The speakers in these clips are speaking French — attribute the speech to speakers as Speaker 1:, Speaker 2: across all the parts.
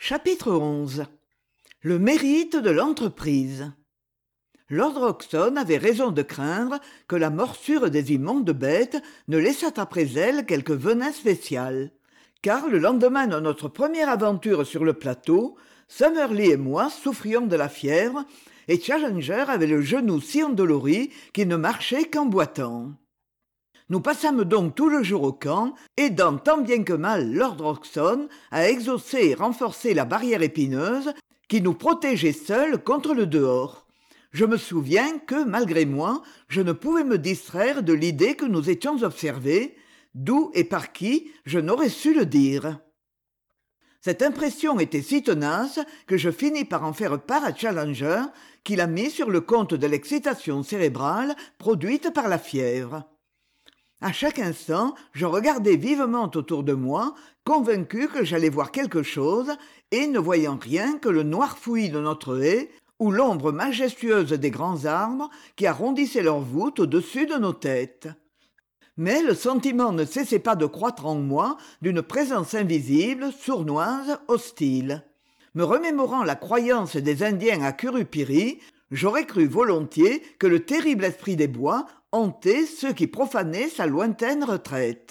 Speaker 1: Chapitre 11. Le mérite de l'entreprise. Lord Roxton avait raison de craindre que la morsure des immondes bêtes ne laissât après elle quelque venin spécial, car le lendemain de notre première aventure sur le plateau, Summerlee et moi souffrions de la fièvre, et Challenger avait le genou si endolori qu'il ne marchait qu'en boitant. Nous passâmes donc tout le jour au camp, aidant tant bien que mal Lord Roxton à exhausser et renforcer la barrière épineuse qui nous protégeait seuls contre le dehors. Je me souviens que, malgré moi, je ne pouvais me distraire de l'idée que nous étions observés, d'où et par qui je n'aurais su le dire. Cette impression était si tenace que je finis par en faire part à Challenger, qui l'a mis sur le compte de l'excitation cérébrale produite par la fièvre. À chaque instant, je regardais vivement autour de moi, convaincu que j'allais voir quelque chose, et ne voyant rien que le noir fouillis de notre haie, ou l'ombre majestueuse des grands arbres qui arrondissaient leurs voûtes au-dessus de nos têtes. Mais le sentiment ne cessait pas de croître en moi d'une présence invisible, sournoise, hostile. Me remémorant la croyance des Indiens à Curupiri, j'aurais cru volontiers que le terrible esprit des bois hantait ceux qui profanaient sa lointaine retraite.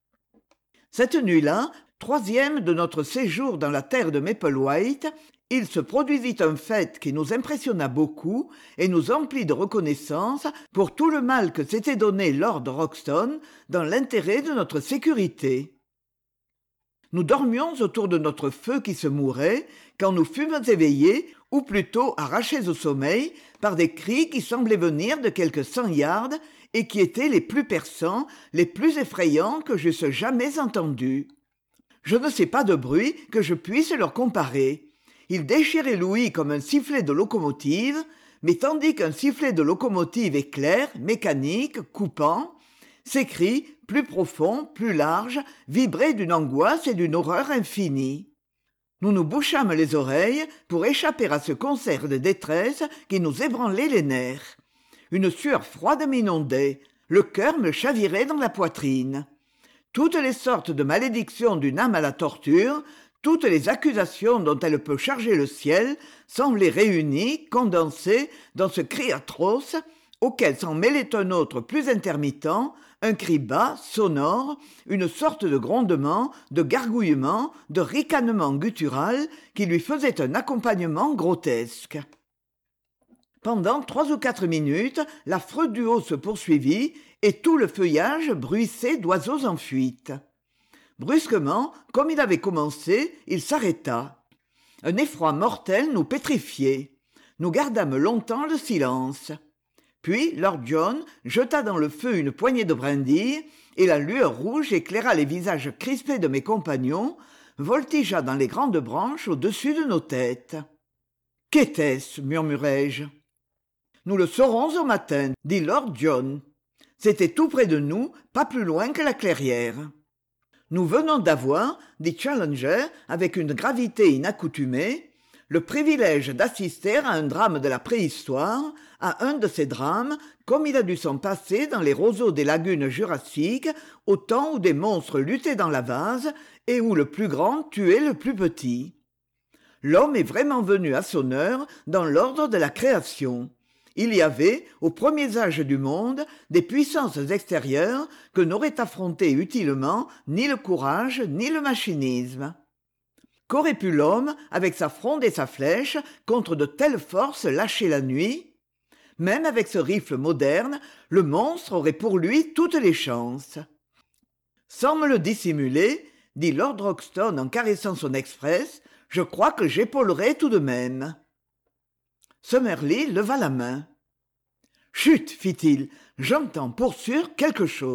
Speaker 1: Cette nuit-là, troisième de notre séjour dans la terre de Maple White, il se produisit un fait qui nous impressionna beaucoup et nous emplit de reconnaissance pour tout le mal que s'était donné Lord Roxton dans l'intérêt de notre sécurité. Nous dormions autour de notre feu qui se mourait quand nous fûmes éveillés, ou plutôt arrachés au sommeil, par des cris qui semblaient venir de quelques 100 yards et qui étaient les plus perçants, les plus effrayants que j'eusse jamais entendus. Je ne sais pas de bruit que je puisse leur comparer. Ils déchiraient l'ouïe comme un sifflet de locomotive, mais tandis qu'un sifflet de locomotive est clair, mécanique, coupant, ces cris, plus profonds, plus larges, vibraient d'une angoisse et d'une horreur infinie. Nous nous bouchâmes les oreilles pour échapper à ce concert de détresse qui nous ébranlait les nerfs. Une sueur froide m'inondait, le cœur me chavirait dans la poitrine. Toutes les sortes de malédictions d'une âme à la torture, toutes les accusations dont elle peut charger le ciel, semblaient réunies, condensées dans ce cri atroce, auquel s'en mêlait un autre plus intermittent, un cri bas, sonore, une sorte de grondement, de gargouillement, de ricanement guttural qui lui faisait un accompagnement grotesque. Pendant 3 ou 4 minutes, l'affreux duo se poursuivit et tout le feuillage bruissait d'oiseaux en fuite. Brusquement, comme il avait commencé, il s'arrêta. Un effroi mortel nous pétrifiait. Nous gardâmes longtemps le silence. Puis Lord John jeta dans le feu une poignée de brindilles, et la lueur rouge éclaira les visages crispés de mes compagnons, voltigea dans les grandes branches au-dessus de nos têtes. « Qu'était-ce » murmurai-je. « Nous le saurons au matin, » dit Lord John. C'était tout près de nous, pas plus loin que la clairière. Nous venons d'avoir, dit Challenger avec une gravité inaccoutumée, le privilège d'assister à un drame de la préhistoire, à un de ces drames comme il a dû s'en passer dans les roseaux des lagunes jurassiques au temps où des monstres luttaient dans la vase et où le plus grand tuait le plus petit. L'homme est vraiment venu à son heure dans l'ordre de la création. Il y avait, aux premiers âges du monde, des puissances extérieures que n'auraient affrontées utilement ni le courage ni le machinisme. Qu'aurait pu l'homme, avec sa fronde et sa flèche, contre de telles forces lâchées la nuit ? Même avec ce rifle moderne, le monstre aurait pour lui toutes les chances. Sans me le dissimuler, dit Lord Roxton en caressant son express, je crois que j'épaulerai tout de même. Summerlee leva la main. « Chut !» fit-il, « j'entends pour sûr quelque chose. »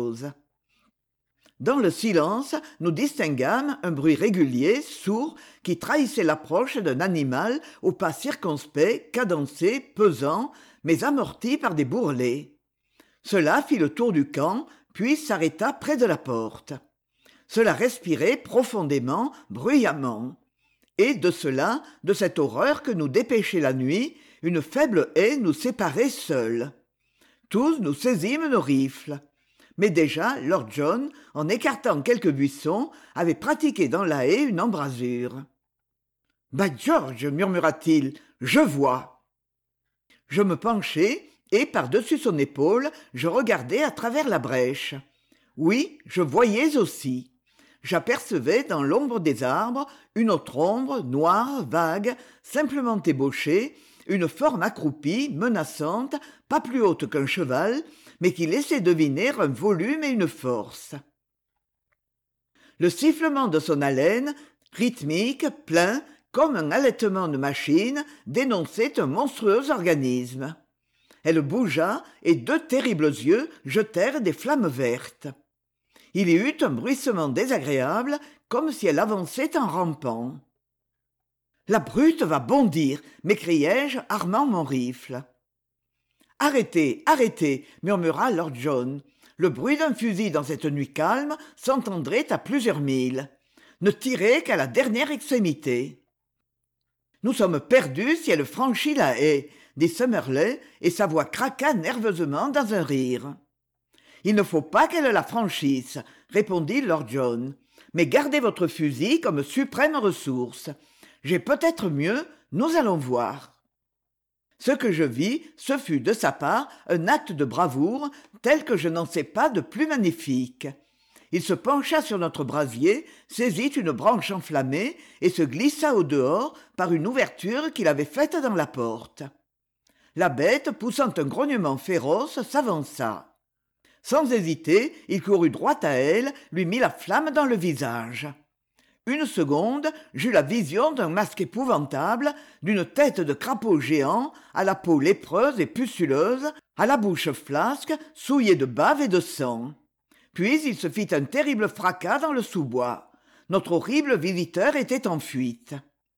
Speaker 1: Dans le silence, nous distinguâmes un bruit régulier, sourd, qui trahissait l'approche d'un animal au pas circonspect, cadencé, pesant, mais amorti par des bourrelets. Cela fit le tour du camp, puis s'arrêta près de la porte. Cela respirait profondément, bruyamment. Et de cela, de cette horreur que nous dépêchait la nuit, une faible haie nous séparait seuls. Tous nous saisîmes nos rifles. Mais déjà, Lord John, en écartant quelques buissons, avait pratiqué dans la haie une embrasure. By George, murmura-t-il, je vois. Je me penchai et, par-dessus son épaule, je regardai à travers la brèche. Oui, je voyais aussi. J'apercevais dans l'ombre des arbres une autre ombre, noire, vague, simplement ébauchée, une forme accroupie, menaçante, pas plus haute qu'un cheval, mais qui laissait deviner un volume et une force. Le sifflement de son haleine, rythmique, plein, comme un halètement de machine, dénonçait un monstrueux organisme. Elle bougea et deux terribles yeux jetèrent des flammes vertes. Il y eut un bruissement désagréable, comme si elle avançait en rampant. « La brute va bondir !» m'écriai-je, armant mon rifle. « Arrêtez, arrêtez !» murmura lord John. Le bruit d'un fusil dans cette nuit calme s'entendrait à plusieurs milles. Ne tirez qu'à la dernière extrémité. « Nous sommes perdus si elle franchit la haie !» dit Summerlee, et sa voix craqua nerveusement dans un rire. « Il ne faut pas qu'elle la franchisse, » répondit lord John. « Mais gardez votre fusil comme suprême ressource. J'ai peut-être mieux, nous allons voir. » Ce que je vis, ce fut de sa part un acte de bravoure tel que je n'en sais pas de plus magnifique. Il se pencha sur notre brasier, saisit une branche enflammée et se glissa au dehors par une ouverture qu'il avait faite dans la porte. La bête, poussant un grognement féroce, s'avança. Sans hésiter, il courut droit à elle, lui mit la flamme dans le visage. Une seconde, j'eus la vision d'un masque épouvantable, d'une tête de crapaud géant, à la peau lépreuse et pustuleuse, à la bouche flasque, souillée de bave et de sang. Puis il se fit un terrible fracas dans le sous-bois. Notre horrible visiteur était en fuite.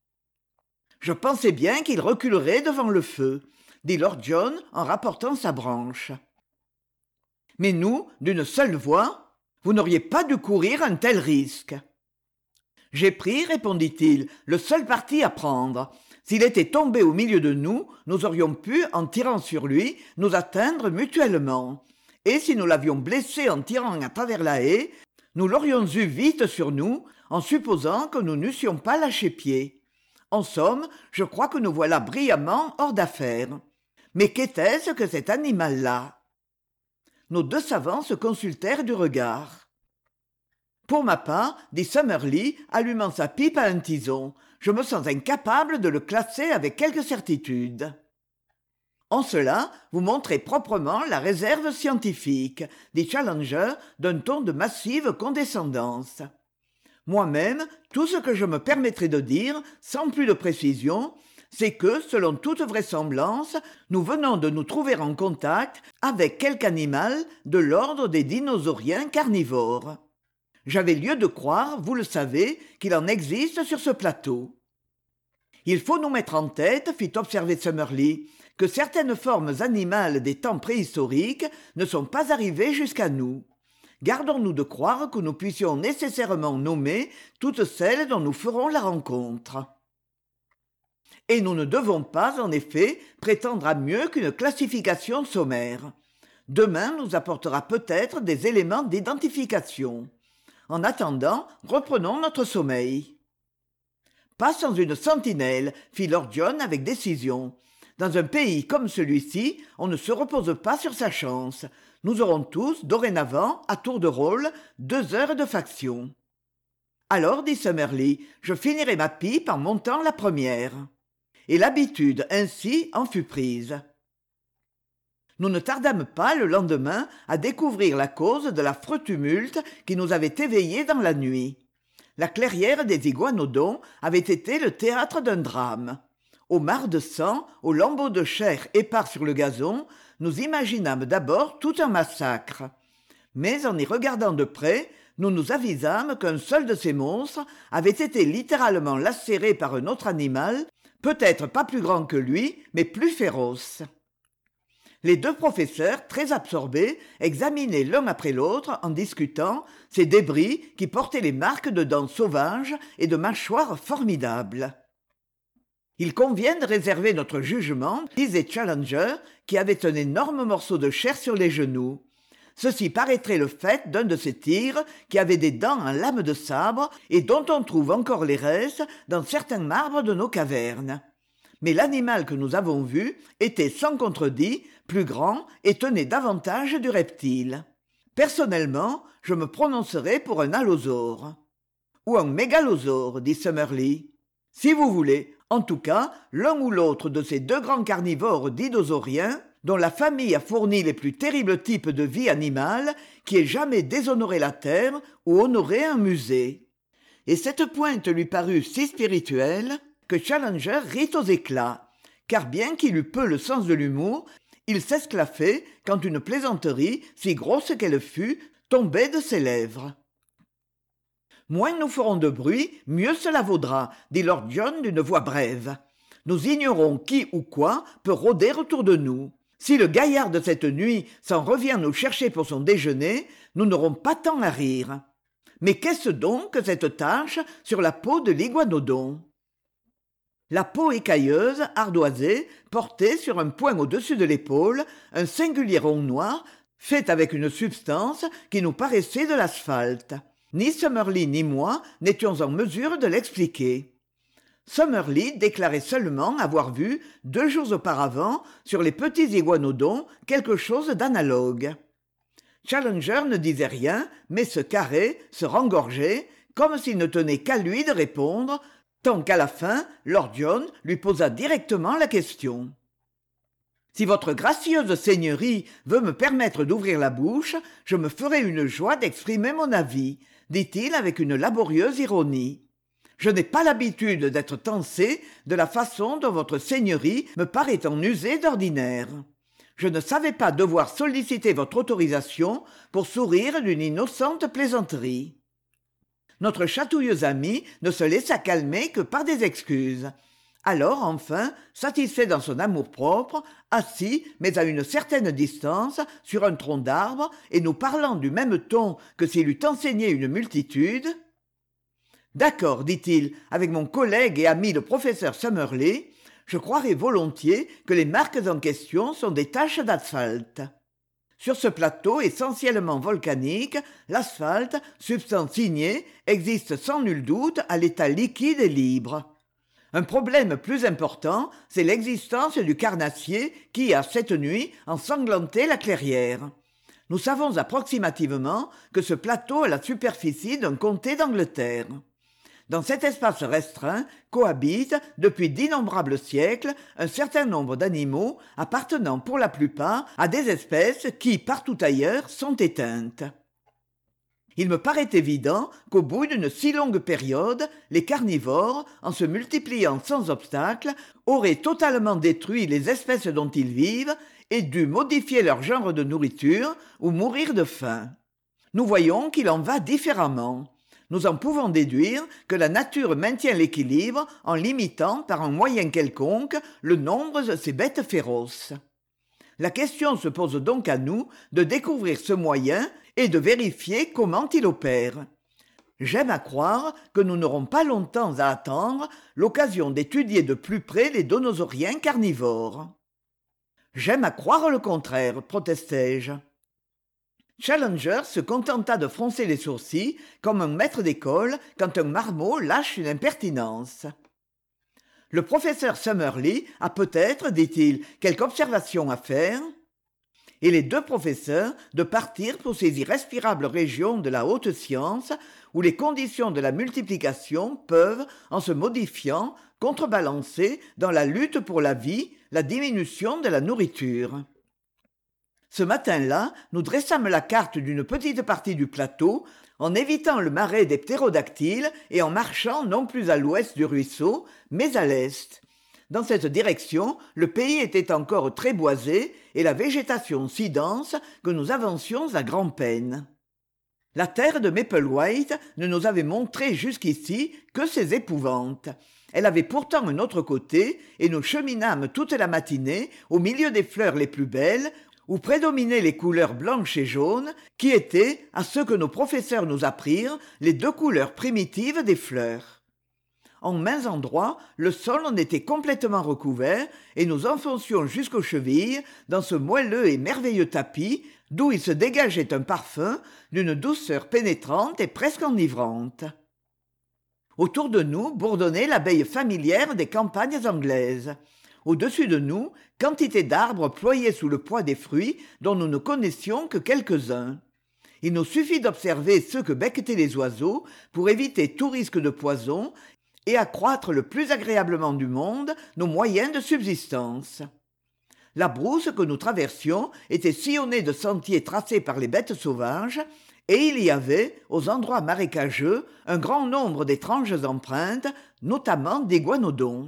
Speaker 1: Je pensais bien qu'il reculerait devant le feu, dit lord John en rapportant sa branche. Mais nous, d'une seule voix, vous n'auriez pas dû courir un tel risque. J'ai pris, répondit-il, le seul parti à prendre. S'il était tombé au milieu de nous, nous aurions pu, en tirant sur lui, nous atteindre mutuellement. Et si nous l'avions blessé en tirant à travers la haie, nous l'aurions eu vite sur nous, en supposant que nous n'eussions pas lâché pied. En somme, je crois que nous voilà brillamment hors d'affaire. Mais qu'était-ce que cet animal-là ? Nos deux savants se consultèrent du regard. Pour ma part, dit Summerlee, allumant sa pipe à un tison, je me sens incapable de le classer avec quelque certitude. En cela, vous montrez proprement la réserve scientifique, dit Challenger d'un ton de massive condescendance. Moi-même, tout ce que je me permettrai de dire, sans plus de précision, c'est que, selon toute vraisemblance, nous venons de nous trouver en contact avec quelque animal de l'ordre des dinosauriens carnivores. J'avais lieu de croire, vous le savez, qu'il en existe sur ce plateau. Il faut nous mettre en tête, fit observer Summerlee, que certaines formes animales des temps préhistoriques ne sont pas arrivées jusqu'à nous. Gardons-nous de croire que nous puissions nécessairement nommer toutes celles dont nous ferons la rencontre. Et nous ne devons pas, en effet, prétendre à mieux qu'une classification sommaire. Demain nous apportera peut-être des éléments d'identification. En attendant, reprenons notre sommeil. Pas sans une sentinelle, fit lord John avec décision. Dans un pays comme celui-ci, on ne se repose pas sur sa chance. Nous aurons tous, dorénavant, à tour de rôle, 2 heures de faction. Alors, dit Summerlee, je finirai ma pipe en montant la première. Et l'habitude ainsi en fut prise. Nous ne tardâmes pas le lendemain à découvrir la cause de l'affreux tumulte qui nous avait éveillés dans la nuit. La clairière des iguanodons avait été le théâtre d'un drame. Aux mares de sang, aux lambeaux de chair épars sur le gazon, nous imaginâmes d'abord tout un massacre. Mais en y regardant de près, nous nous avisâmes qu'un seul de ces monstres avait été littéralement lacéré par un autre animal, peut-être pas plus grand que lui, mais plus féroce. Les deux professeurs, très absorbés, examinaient l'un après l'autre, en discutant, ces débris qui portaient les marques de dents sauvages et de mâchoires formidables. « Il convient de réserver notre jugement, disait Challenger, qui avait un énorme morceau de chair sur les genoux. Ceci paraîtrait le fait d'un de ces tigres qui avait des dents en lame de sabre et dont on trouve encore les restes dans certains marbres de nos cavernes. Mais l'animal que nous avons vu était sans contredit plus grand et tenait davantage du reptile. Personnellement, je me prononcerais pour un allosaure. Ou un mégalosaure, dit Summerlee. Si vous voulez, en tout cas, l'un ou l'autre de ces deux grands carnivores dinosauriens, dont la famille a fourni les plus terribles types de vie animale qui aient jamais déshonoré la terre ou honoré un musée. Et cette pointe lui parut si spirituelle que Challenger rit aux éclats, car bien qu'il eût peu le sens de l'humour, il s'esclaffait quand une plaisanterie, si grosse qu'elle fût, tombait de ses lèvres. « Moins nous ferons de bruit, mieux cela vaudra, dit Lord John d'une voix brève. Nous ignorons qui ou quoi peut rôder autour de nous. Si le gaillard de cette nuit s'en revient nous chercher pour son déjeuner, nous n'aurons pas tant à rire. Mais qu'est-ce donc que cette tache sur la peau de l'iguanodon ? La peau écailleuse, ardoisée, portait sur un point au-dessus de l'épaule un singulier rond noir fait avec une substance qui nous paraissait de l'asphalte. Ni Summerlee ni moi n'étions en mesure de l'expliquer. Summerlee déclarait seulement avoir vu, 2 jours auparavant, sur les petits iguanodons, quelque chose d'analogue. Challenger ne disait rien, mais se carrait, se rengorgeait, comme s'il ne tenait qu'à lui de répondre, tant qu'à la fin, Lord John lui posa directement la question. « Si votre gracieuse seigneurie veut me permettre d'ouvrir la bouche, je me ferai une joie d'exprimer mon avis, dit-il avec une laborieuse ironie. Je n'ai pas l'habitude d'être tancé de la façon dont votre seigneurie me paraît en user d'ordinaire. Je ne savais pas devoir solliciter votre autorisation pour sourire d'une innocente plaisanterie. » Notre chatouilleux ami ne se laissa calmer que par des excuses. Alors, enfin, satisfait dans son amour-propre, assis, mais à une certaine distance, sur un tronc d'arbre, et nous parlant du même ton que s'il eût enseigné une multitude. « D'accord, dit-il, avec mon collègue et ami le professeur Summerlee, je croirais volontiers que les marques en question sont des taches d'asphalte. Sur ce plateau essentiellement volcanique, l'asphalte, substance ignée, existe sans nul doute à l'état liquide et libre. Un problème plus important, c'est l'existence du carnassier qui a, cette nuit, ensanglanté la clairière. Nous savons approximativement que ce plateau a la superficie d'un comté d'Angleterre. Dans cet espace restreint cohabitent, depuis d'innombrables siècles, un certain nombre d'animaux appartenant pour la plupart à des espèces qui, partout ailleurs, sont éteintes. Il me paraît évident qu'au bout d'une si longue période, les carnivores, en se multipliant sans obstacle, auraient totalement détruit les espèces dont ils vivent et dû modifier leur genre de nourriture ou mourir de faim. Nous voyons qu'il en va différemment. Nous en pouvons déduire que la nature maintient l'équilibre en limitant par un moyen quelconque le nombre de ces bêtes féroces. La question se pose donc à nous de découvrir ce moyen et de vérifier comment il opère. J'aime à croire que nous n'aurons pas longtemps à attendre l'occasion d'étudier de plus près les donosauriens carnivores. J'aime à croire le contraire, protestai-je. Challenger se contenta de froncer les sourcils comme un maître d'école quand un marmot lâche une impertinence. Le professeur Summerlee a peut-être, dit-il, quelque observation à faire. Et les 2 professeurs de partir pour ces irrespirables régions de la haute science où les conditions de la multiplication peuvent, en se modifiant, contrebalancer dans la lutte pour la vie la diminution de la nourriture. Ce matin-là, nous dressâmes la carte d'une petite partie du plateau en évitant le marais des ptérodactyles et en marchant non plus à l'ouest du ruisseau, mais à l'est. Dans cette direction, le pays était encore très boisé et la végétation si dense que nous avancions à grand-peine. La terre de Maplewhite ne nous avait montré jusqu'ici que ses épouvantes. Elle avait pourtant un autre côté et nous cheminâmes toute la matinée au milieu des fleurs les plus belles où prédominaient les couleurs blanches et jaunes, qui étaient, à ce que nos professeurs nous apprirent, les 2 couleurs primitives des fleurs. En maint endroits, le sol en était complètement recouvert, et nous enfoncions jusqu'aux chevilles dans ce moelleux et merveilleux tapis, d'où il se dégageait un parfum d'une douceur pénétrante et presque enivrante. Autour de nous bourdonnait l'abeille familière des campagnes anglaises. Au-dessus de nous, quantité d'arbres ployés sous le poids des fruits dont nous ne connaissions que quelques-uns. Il nous suffit d'observer ceux que becquetaient les oiseaux pour éviter tout risque de poison et accroître le plus agréablement du monde nos moyens de subsistance. La brousse que nous traversions était sillonnée de sentiers tracés par les bêtes sauvages, et il y avait, aux endroits marécageux, un grand nombre d'étranges empreintes, notamment d'iguanodons.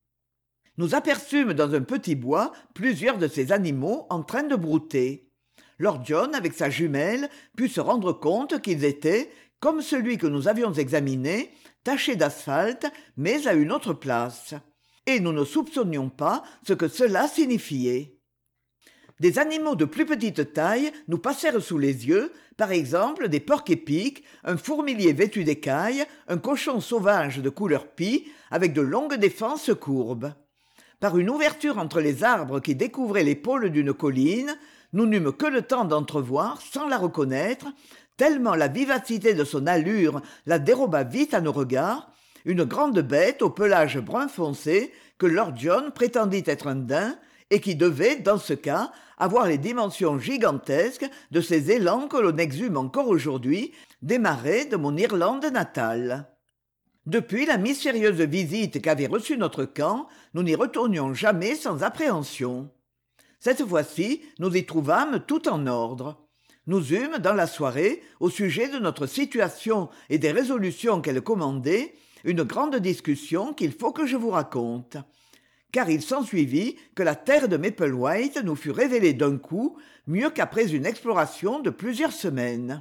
Speaker 1: Nous aperçûmes dans un petit bois plusieurs de ces animaux en train de brouter. Lord John, avec sa jumelle, put se rendre compte qu'ils étaient, comme celui que nous avions examiné, tachés d'asphalte, mais à une autre place. Et nous ne soupçonnions pas ce que cela signifiait. Des animaux de plus petite taille nous passèrent sous les yeux, par exemple des porcs-épics, un fourmilier vêtu d'écailles, un cochon sauvage de couleur pie, avec de longues défenses courbes. Par une ouverture entre les arbres qui découvraient l'épaule d'une colline, nous n'eûmes que le temps d'entrevoir, sans la reconnaître, tellement la vivacité de son allure la déroba vite à nos regards, une grande bête au pelage brun foncé que Lord John prétendit être un daim et qui devait, dans ce cas, avoir les dimensions gigantesques de ces élans que l'on exhume encore aujourd'hui des marais de mon Irlande natale. Depuis la mystérieuse visite qu'avait reçue notre camp, nous n'y retournions jamais sans appréhension. Cette fois-ci, nous y trouvâmes tout en ordre. Nous eûmes, dans la soirée, au sujet de notre situation et des résolutions qu'elle commandait, une grande discussion qu'il faut que je vous raconte. Car il s'ensuivit que la terre de Maple White nous fut révélée d'un coup, mieux qu'après une exploration de plusieurs semaines.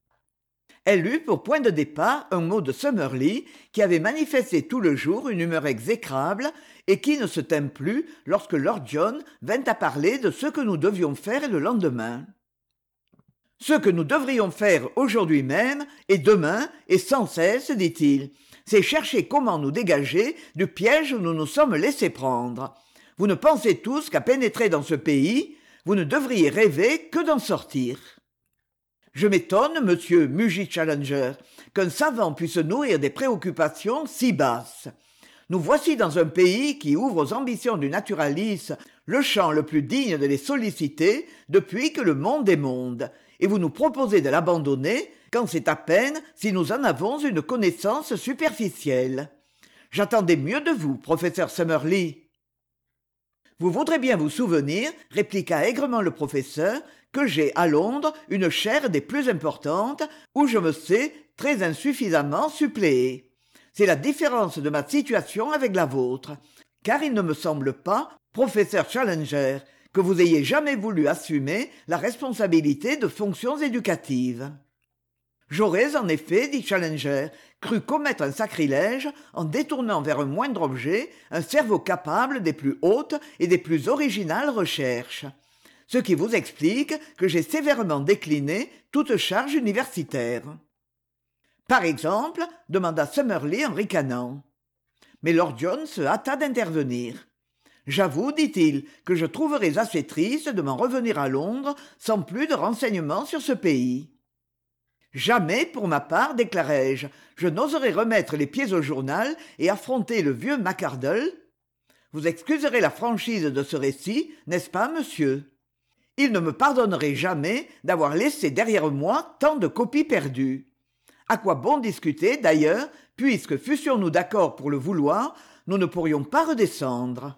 Speaker 1: Elle eut pour point de départ un mot de Summerlee qui avait manifesté tout le jour une humeur exécrable et qui ne se tint plus lorsque Lord John vint à parler de ce que nous devions faire le lendemain. « Ce que nous devrions faire aujourd'hui même et demain et sans cesse, dit-il, c'est chercher comment nous dégager du piège où nous nous sommes laissés prendre. Vous ne pensez tous qu'à pénétrer dans ce pays, vous ne devriez rêver que d'en sortir. » Je m'étonne, monsieur mugit Challenger, qu'un savant puisse nourrir des préoccupations si basses. Nous voici dans un pays qui ouvre aux ambitions du naturaliste le champ le plus digne de les solliciter depuis que le monde est monde, et vous nous proposez de l'abandonner quand c'est à peine si nous en avons une connaissance superficielle. J'attendais mieux de vous, professeur Summerlee. Vous voudrez bien vous souvenir, répliqua aigrement le professeur, que j'ai à Londres une chaire des plus importantes où je me sais très insuffisamment suppléer. C'est la différence de ma situation avec la vôtre, car il ne me semble pas, professeur Challenger, que vous ayez jamais voulu assumer la responsabilité de fonctions éducatives. J'aurais, en effet, dit Challenger, cru commettre un sacrilège en détournant vers un moindre objet un cerveau capable des plus hautes et des plus originales recherches. Ce qui vous explique que j'ai sévèrement décliné toute charge universitaire. Par exemple, demanda Summerlee en ricanant. Mais Lord John se hâta d'intervenir. J'avoue, dit-il, que je trouverais assez triste de m'en revenir à Londres sans plus de renseignements sur ce pays. Jamais, pour ma part, déclarai-je, je n'oserais remettre les pieds au journal et affronter le vieux Macardle. Vous excuserez la franchise de ce récit, n'est-ce pas, monsieur ? Il ne me pardonnerait jamais d'avoir laissé derrière moi tant de copies perdues. À quoi bon discuter, d'ailleurs, puisque, fussions-nous d'accord pour le vouloir, nous ne pourrions pas redescendre.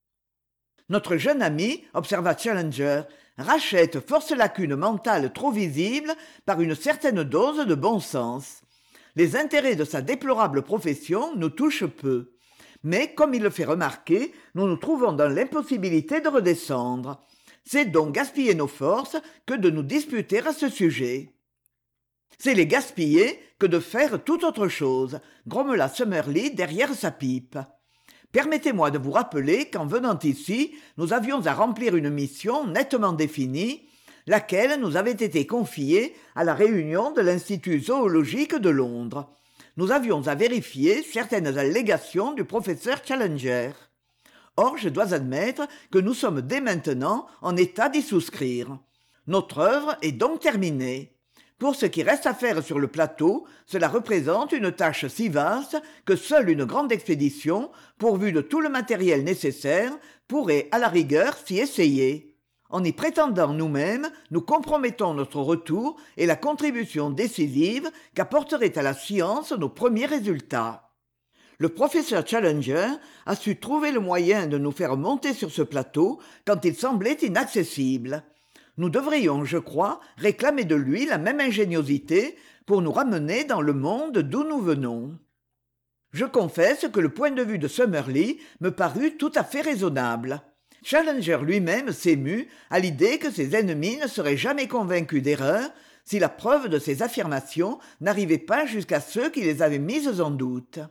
Speaker 1: Notre jeune ami, observa Challenger, rachète force lacunes mentales trop visibles par une certaine dose de bon sens. Les intérêts de sa déplorable profession nous touchent peu. Mais, comme il le fait remarquer, nous nous trouvons dans l'impossibilité de redescendre. C'est donc gaspiller nos forces que de nous disputer à ce sujet. C'est les gaspiller que de faire toute autre chose, grommela Summerlee derrière sa pipe. Permettez-moi de vous rappeler qu'en venant ici, nous avions à remplir une mission nettement définie, laquelle nous avait été confiée à la réunion de l'Institut zoologique de Londres. Nous avions à vérifier certaines allégations du professeur Challenger. Or, je dois admettre que nous sommes dès maintenant en état d'y souscrire. Notre œuvre est donc terminée. Pour ce qui reste à faire sur le plateau, cela représente une tâche si vaste que seule une grande expédition, pourvue de tout le matériel nécessaire, pourrait à la rigueur s'y essayer. En y prétendant nous-mêmes, nous compromettons notre retour et la contribution décisive qu'apporteraient à la science nos premiers résultats. Le professeur Challenger a su trouver le moyen de nous faire monter sur ce plateau quand il semblait inaccessible. Nous devrions, je crois, réclamer de lui la même ingéniosité pour nous ramener dans le monde d'où nous venons. Je confesse que le point de vue de Summerlee me parut tout à fait raisonnable. Challenger lui-même s'émut à l'idée que ses ennemis ne seraient jamais convaincus d'erreur si la preuve de ses affirmations n'arrivait pas jusqu'à ceux qui les avaient mises en doute.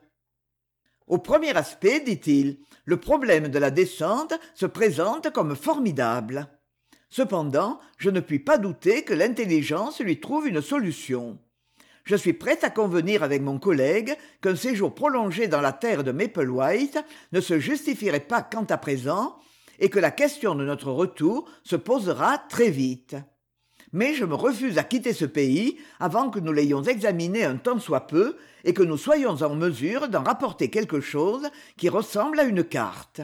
Speaker 1: Au premier aspect, dit-il, le problème de la descente se présente comme formidable. Cependant, je ne puis pas douter que l'intelligence lui trouve une solution. Je suis prêt à convenir avec mon collègue qu'un séjour prolongé dans la terre de Maple White ne se justifierait pas quant à présent et que la question de notre retour se posera très vite. Mais je me refuse à quitter ce pays avant que nous l'ayons examiné un tant soit peu et que nous soyons en mesure d'en rapporter quelque chose qui ressemble à une carte.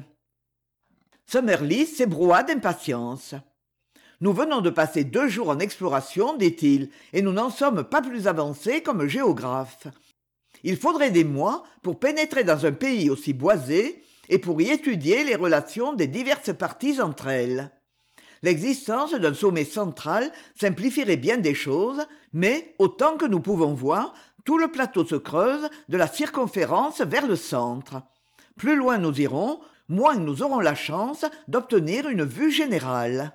Speaker 1: Summerlee s'ébroua d'impatience. Nous venons de passer 2 jours en exploration, dit-il, et nous n'en sommes pas plus avancés comme géographes. Il faudrait des mois pour pénétrer dans un pays aussi boisé et pour y étudier les relations des diverses parties entre elles. L'existence d'un sommet central simplifierait bien des choses, mais, autant que nous pouvons voir, tout le plateau se creuse de la circonférence vers le centre. Plus loin nous irons, moins nous aurons la chance d'obtenir une vue générale.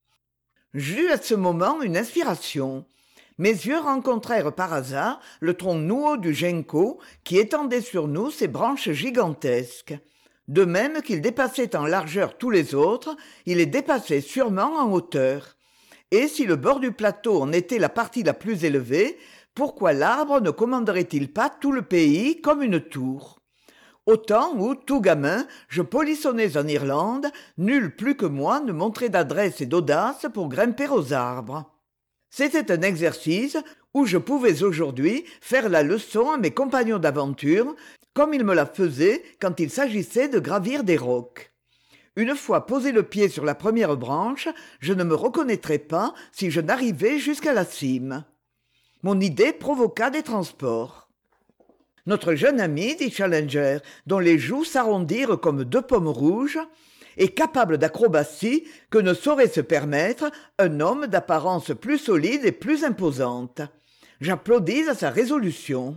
Speaker 1: J'eus à ce moment une inspiration. Mes yeux rencontrèrent par hasard le tronc noueux du ginkgo qui étendait sur nous ses branches gigantesques. De même qu'il dépassait en largeur tous les autres, il les dépassait sûrement en hauteur. Et si le bord du plateau en était la partie la plus élevée, pourquoi l'arbre ne commanderait-il pas tout le pays comme une tour ? Au temps où, tout gamin, je polissonnais en Irlande, nul plus que moi ne montrait d'adresse et d'audace pour grimper aux arbres. C'était un exercice où je pouvais aujourd'hui faire la leçon à mes compagnons d'aventure, comme ils me la faisaient quand il s'agissait de gravir des rocs. Une fois posé le pied sur la première branche, je ne me reconnaîtrais pas si je n'arrivais jusqu'à la cime. Mon idée provoqua des transports. Notre jeune ami, dit Challenger, dont les joues s'arrondirent comme 2 pommes rouges, est capable d'acrobatie que ne saurait se permettre un homme d'apparence plus solide et plus imposante. J'applaudis à sa résolution.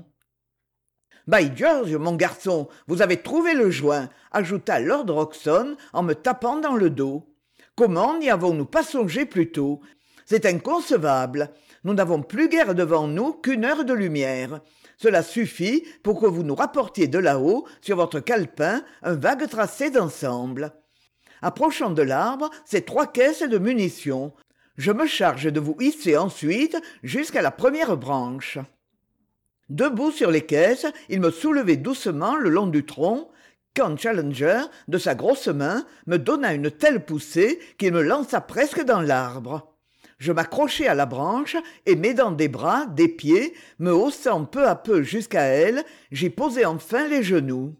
Speaker 1: « By George, mon garçon, vous avez trouvé le joint », ajouta Lord Roxton en me tapant dans le dos. « Comment n'y avons-nous pas songé plus tôt ? C'est inconcevable. Nous n'avons plus guère devant nous qu'1 heure de lumière. Cela suffit pour que vous nous rapportiez de là-haut, sur votre calepin, un vague tracé d'ensemble. Approchant de l'arbre, ces 3 caisses de munitions. Je me charge de vous hisser ensuite jusqu'à la première branche. » Debout sur les caisses, il me soulevait doucement le long du tronc, quand Challenger, de sa grosse main, me donna une telle poussée qu'il me lança presque dans l'arbre. Je m'accrochai à la branche et, m'aidant des bras, des pieds, me haussant peu à peu jusqu'à elle, j'y posai enfin les genoux.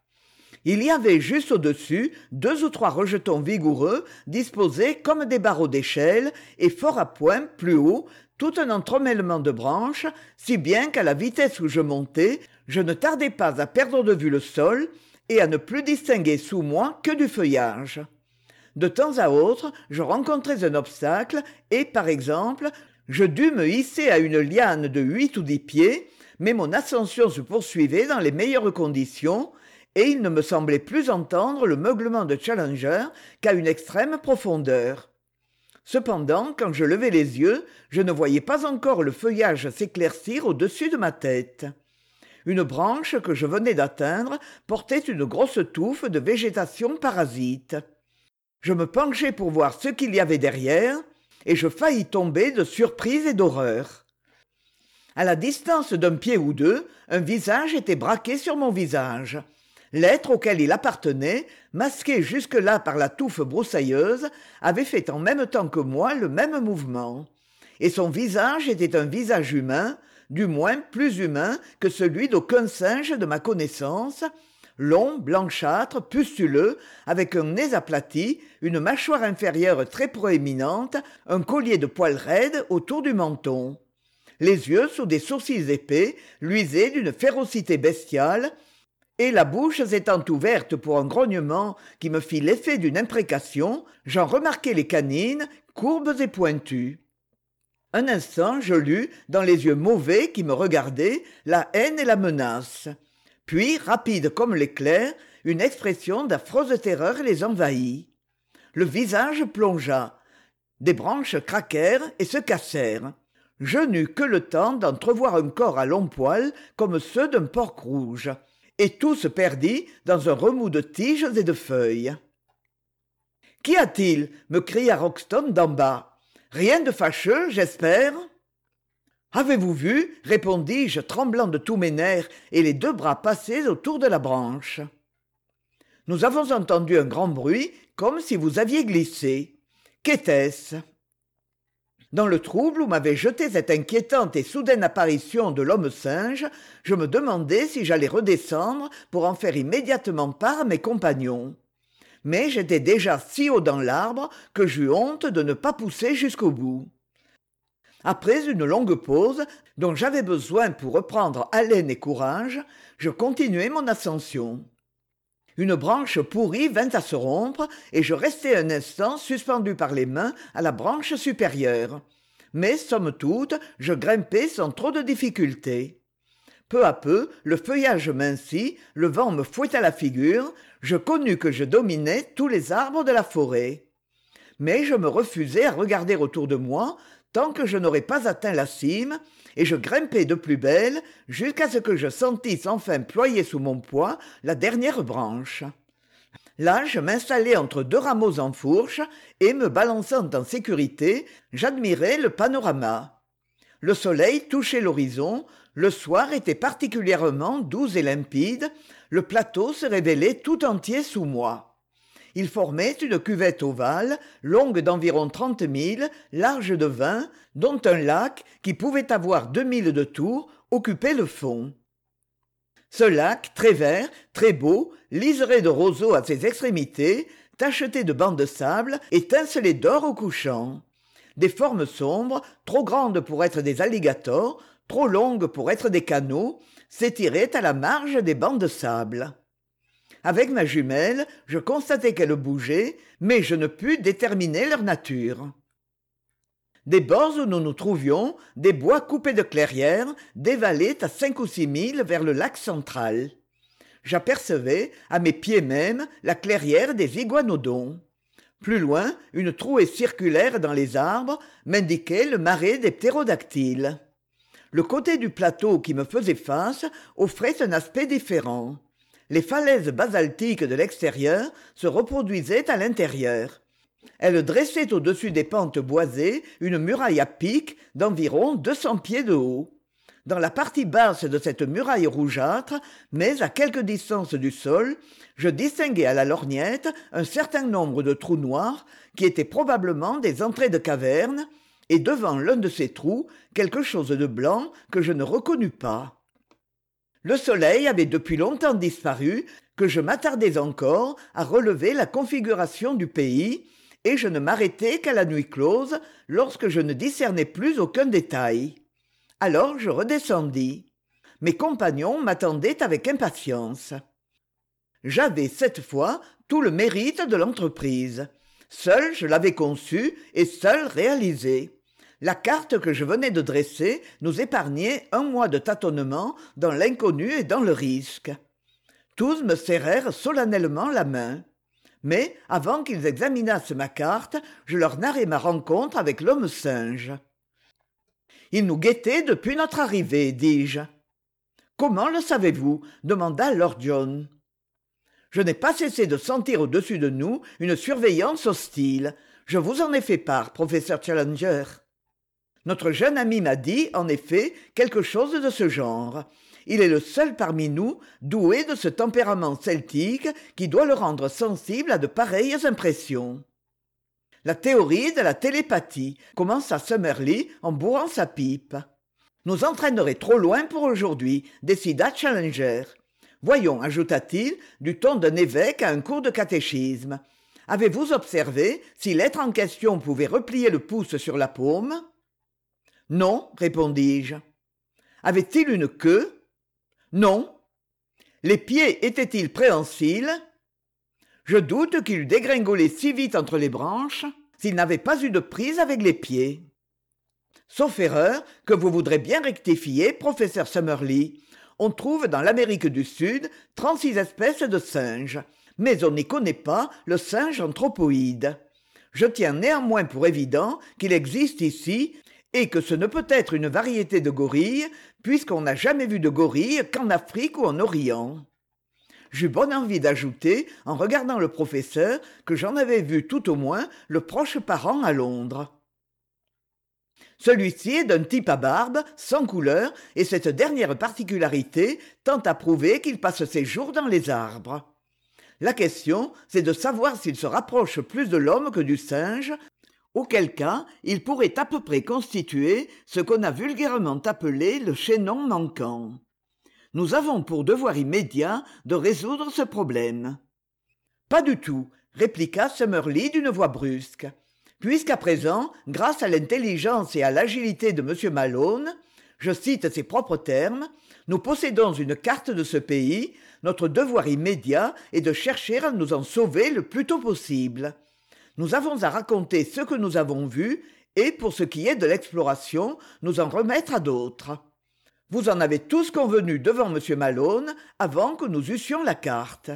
Speaker 1: Il y avait juste au-dessus 2 ou 3 rejetons vigoureux disposés comme des barreaux d'échelle et fort à point, plus haut, tout un entremêlement de branches, si bien qu'à la vitesse où je montais, je ne tardai pas à perdre de vue le sol et à ne plus distinguer sous moi que du feuillage. De temps à autre, je rencontrais un obstacle et, par exemple, je dus me hisser à une liane de 8 ou 10 pieds, mais mon ascension se poursuivait dans les meilleures conditions et il ne me semblait plus entendre le meuglement de Challenger qu'à une extrême profondeur. Cependant, quand je levai les yeux, je ne voyais pas encore le feuillage s'éclaircir au-dessus de ma tête. Une branche que je venais d'atteindre portait une grosse touffe de végétation parasite. Je me penchai pour voir ce qu'il y avait derrière, et je faillis tomber de surprise et d'horreur. À la distance d'1 pied ou 2, un visage était braqué sur mon visage. L'être auquel il appartenait, masqué jusque-là par la touffe broussailleuse, avait fait en même temps que moi le même mouvement. Et son visage était un visage humain, du moins plus humain que celui d'aucun singe de ma connaissance, long, blanchâtre, pustuleux, avec un nez aplati, une mâchoire inférieure très proéminente, un collier de poils raides autour du menton. Les yeux, sous des sourcils épais, luisaient d'une férocité bestiale, et la bouche s'étant ouverte pour un grognement qui me fit l'effet d'une imprécation, j'en remarquai les canines, courbes et pointues. Un instant, je lus, dans les yeux mauvais qui me regardaient, la haine et la menace. Puis, rapide comme l'éclair, une expression d'affreuse terreur les envahit. Le visage plongea. Des branches craquèrent et se cassèrent. Je n'eus que le temps d'entrevoir un corps à longs poils comme ceux d'un porc rouge. Et tout se perdit dans un remous de tiges et de feuilles. « Qu'y a-t-il » me cria Roxton d'en bas. « Rien de fâcheux, j'espère ?» « Avez-vous vu ?» répondis-je, tremblant de tous mes nerfs et les 2 bras passés autour de la branche. « Nous avons entendu un grand bruit, comme si vous aviez glissé. Qu'était-ce » Dans le trouble où m'avait jeté cette inquiétante et soudaine apparition de l'homme-singe, je me demandais si j'allais redescendre pour en faire immédiatement part à mes compagnons. Mais j'étais déjà si haut dans l'arbre que j'eus honte de ne pas pousser jusqu'au bout. Après une longue pause, dont j'avais besoin pour reprendre haleine et courage, je continuai mon ascension. Une branche pourrie vint à se rompre, et je restai un instant suspendu par les mains à la branche supérieure. Mais, somme toute, je grimpai sans trop de difficulté. Peu à peu, le feuillage mincit, le vent me fouetta la figure, je connus que je dominais tous les arbres de la forêt. Mais je me refusai à regarder autour de moi, tant que je n'aurais pas atteint la cime, et je grimpai de plus belle jusqu'à ce que je sentisse enfin ployer sous mon poids la dernière branche. Là, je m'installai entre 2 rameaux en fourche, et, me balançant en sécurité, j'admirais le panorama. Le soleil touchait l'horizon, le soir était particulièrement doux et limpide, le plateau se révélait tout entier sous moi. Il formait une cuvette ovale, longue d'environ 30 milles, large de 20, dont un lac, qui pouvait avoir 2 milles de tour, occupait le fond. Ce lac, très vert, très beau, liseré de roseaux à ses extrémités, tacheté de bancs de sable, étincelait d'or au couchant. Des formes sombres, trop grandes pour être des alligators, trop longues pour être des canots, s'étiraient à la marge des bancs de sable. Avec ma jumelle, je constatai qu'elle bougeait, mais je ne pus déterminer leur nature. Des bords où nous nous trouvions, des bois coupés de clairières dévalaient à 5 ou 6 milles vers le lac central. J'apercevais, à mes pieds même, la clairière des iguanodons. Plus loin, une trouée circulaire dans les arbres m'indiquait le marais des ptérodactyles. Le côté du plateau qui me faisait face offrait un aspect différent. Les falaises basaltiques de l'extérieur se reproduisaient à l'intérieur. Elles dressaient au-dessus des pentes boisées une muraille à pic d'environ 200 pieds de haut. Dans la partie basse de cette muraille rougeâtre, mais à quelque distance du sol, je distinguai à la lorgnette un certain nombre de trous noirs qui étaient probablement des entrées de cavernes, et devant l'un de ces trous, quelque chose de blanc que je ne reconnus pas. Le soleil avait depuis longtemps disparu, que je m'attardais encore à relever la configuration du pays, et je ne m'arrêtai qu'à la nuit close, lorsque je ne discernais plus aucun détail. Alors je redescendis. Mes compagnons m'attendaient avec impatience. J'avais cette fois tout le mérite de l'entreprise. Seul je l'avais conçue et seul réalisée. La carte que je venais de dresser nous épargnait 1 mois de tâtonnement dans l'inconnu et dans le risque. Tous me serrèrent solennellement la main. Mais, avant qu'ils examinassent ma carte, je leur narrai ma rencontre avec l'homme-singe. « Il nous guettait depuis notre arrivée, dis-je. »« Comment le savez-vous » demanda Lord John. « Je n'ai pas cessé de sentir au-dessus de nous une surveillance hostile. Je vous en ai fait part, professeur Challenger. » Notre jeune ami m'a dit, en effet, quelque chose de ce genre. Il est le seul parmi nous doué de ce tempérament celtique qui doit le rendre sensible à de pareilles impressions. La théorie de la télépathie, commença Summerlee en bourrant sa pipe. Nous entraînerait trop loin pour aujourd'hui, décida Challenger. Voyons, ajouta-t-il, du ton d'un évêque à un cours de catéchisme. Avez-vous observé si l'être en question pouvait replier le pouce sur la paume? Non, répondis-je. Avait-il une queue? Non. Les pieds étaient-ils préhensiles? Je doute qu'il eût dégringolé si vite entre les branches s'il n'avait pas eu de prise avec les pieds. Sauf erreur que vous voudrez bien rectifier, professeur Summerlee. On trouve dans l'Amérique du Sud 36 espèces de singes, mais on n'y connaît pas le singe anthropoïde. Je tiens néanmoins pour évident qu'il existe ici et que ce ne peut être une variété de gorille, puisqu'on n'a jamais vu de gorille qu'en Afrique ou en Orient. J'eus bonne envie d'ajouter, en regardant le professeur, que j'en avais vu tout au moins le proche parent à Londres. Celui-ci est d'un type à barbe, sans couleur, et cette dernière particularité tend à prouver qu'il passe ses jours dans les arbres. La question, c'est de savoir s'il se rapproche plus de l'homme que du singe, auquel cas il pourrait à peu près constituer ce qu'on a vulgairement appelé le chaînon manquant. Nous avons pour devoir immédiat de résoudre ce problème. « Pas du tout », répliqua Summerlee d'une voix brusque. Puisqu'à présent, grâce à l'intelligence et à l'agilité de M. Malone, je cite ses propres termes, nous possédons une carte de ce pays, notre devoir immédiat est de chercher à nous en sauver le plus tôt possible. Nous avons à raconter ce que nous avons vu et, pour ce qui est de l'exploration, nous en remettre à d'autres. Vous en avez tous convenu devant M. Malone avant que nous eussions la carte.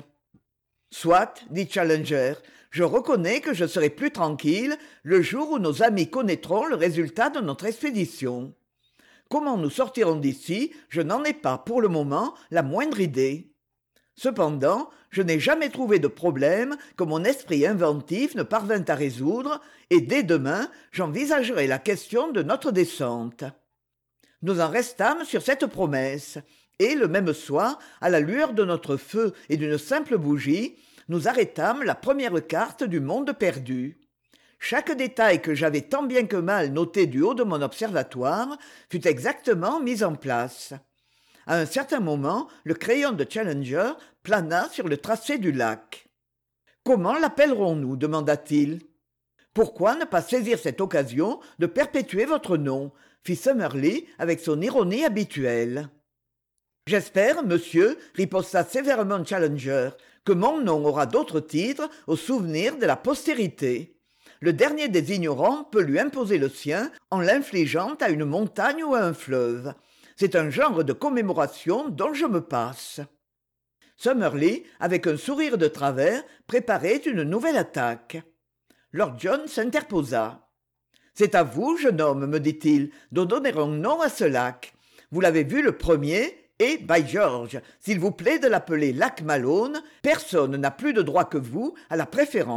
Speaker 1: Soit, dit Challenger, je reconnais que je serai plus tranquille le jour où nos amis connaîtront le résultat de notre expédition. Comment nous sortirons d'ici, je n'en ai pas pour le moment la moindre idée. Cependant, je n'ai jamais trouvé de problème que mon esprit inventif ne parvint à résoudre, et dès demain, j'envisagerai la question de notre descente. Nous en restâmes sur cette promesse, et le même soir, à la lueur de notre feu et d'une simple bougie, nous arrêtâmes la première carte du monde perdu. Chaque détail que j'avais tant bien que mal noté du haut de mon observatoire fut exactement mis en place. À un certain moment, le crayon de Challenger plana sur le tracé du lac. « Comment l'appellerons-nous » demanda-t-il. « Pourquoi ne pas saisir cette occasion de perpétuer votre nom » fit Summerlee avec son ironie habituelle. « J'espère, monsieur, riposta sévèrement Challenger, que mon nom aura d'autres titres au souvenir de la postérité. Le dernier des ignorants peut lui imposer le sien en l'infligeant à une montagne ou à un fleuve. C'est un genre de commémoration dont je me passe. » Summerlee, avec un sourire de travers, préparait une nouvelle attaque. Lord John s'interposa. « C'est à vous, jeune homme, me dit-il, de donner un nom à ce lac. Vous l'avez vu le premier, et, by George, s'il vous plaît de l'appeler lac Malone, personne n'a plus de droit que vous à la préférence. »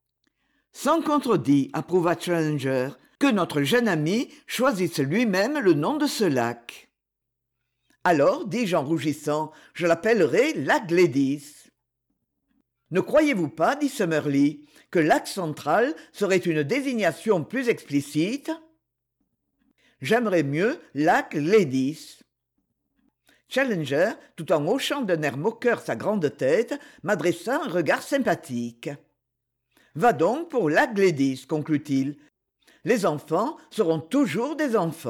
Speaker 1: Sans contredit, approuva Challenger, que notre jeune ami choisisse lui-même le nom de ce lac. « Alors, dis-je en rougissant, je l'appellerai lac Gladys. »« Ne croyez-vous pas, dit Summerlee, que lac central serait une désignation plus explicite ? J'aimerais mieux lac Gladys. » Challenger, tout en hochant d'un air moqueur sa grande tête, m'adressa un regard sympathique. « Va donc pour lac Gladys, conclut-il. Les enfants seront toujours des enfants. »